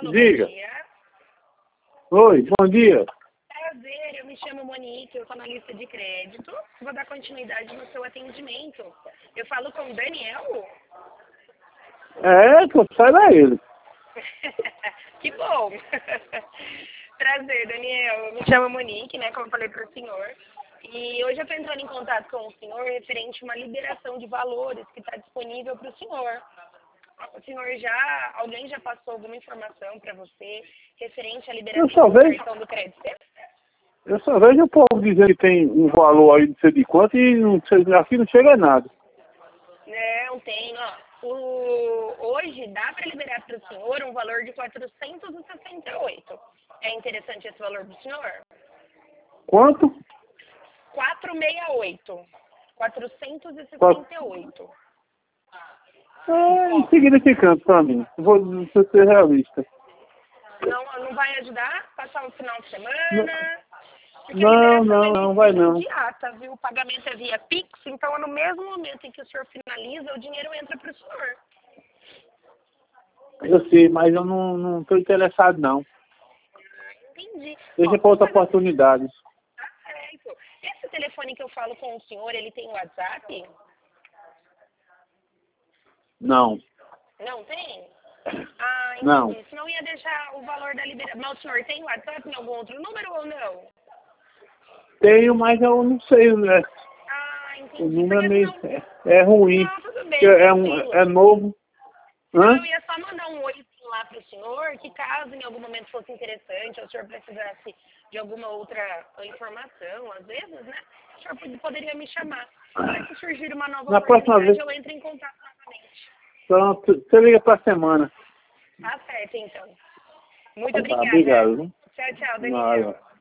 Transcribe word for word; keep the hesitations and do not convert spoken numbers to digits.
Alô, Diga. bom dia. Oi, bom dia. Prazer, eu me chamo Monique, eu sou analista de crédito. Vou dar continuidade no seu atendimento. Eu falo com o Daniel? É, pô, sai daí. Que bom. Prazer, Daniel. Eu me chamo Monique, né, como eu falei para o senhor. E hoje eu estou entrando em contato com o senhor referente a uma liberação de valores que está disponível para o senhor. O senhor já, alguém já passou alguma informação para você referente à Eu liberação só do vejo, cartão do crédito? eu só vejo o povo dizendo que tem um valor aí de sei de quanto e não, sei- aqui não chega a nada. Não, tem, ó. O, hoje dá para liberar para o senhor um valor de quatrocentos e sessenta e oito. É interessante esse valor para o senhor? Quanto? quatrocentos e sessenta e oito. quatrocentos e Quatro- sessenta e oito. É insignificante pra mim. Vou vou ser realista. Não, não vai ajudar? Passar um final de Não, semana? Porque a não, liberação não, é não vai não. imediata, viu? O pagamento é via Pix, então é no mesmo momento em que o senhor finaliza, o dinheiro entra para o senhor. Eu sei, mas eu não, não tô interessado não. Entendi. Deixa Ó, pra vou outra fazer o oportunidade. tá certo. Esse telefone que eu falo com o senhor, ele tem WhatsApp? Não, Não tem? Ah, não. entendi. Senão ia deixar o valor da liberação. Mas o senhor tem WhatsApp em algum outro número ou não? Tenho, mas eu não sei, né? Ah, O entendi. número é Porque meio. senão... É, é ruim. Não, tudo Porque bem, É, um, tranquilo. é novo. Senão Hã? eu ia só mandar um oi lá para o senhor, que caso em algum momento fosse interessante, ou o senhor precisasse de alguma outra informação, às vezes, né? O senhor pod- poderia me chamar. Mas se surgir uma nova Na próxima oportunidade, vez, eu entro em contato novamente. pronto, você liga pra semana. Tá certo, então. Muito Tá, obrigada. obrigado. Viu? Tchau, tchau, Daniel. Nada.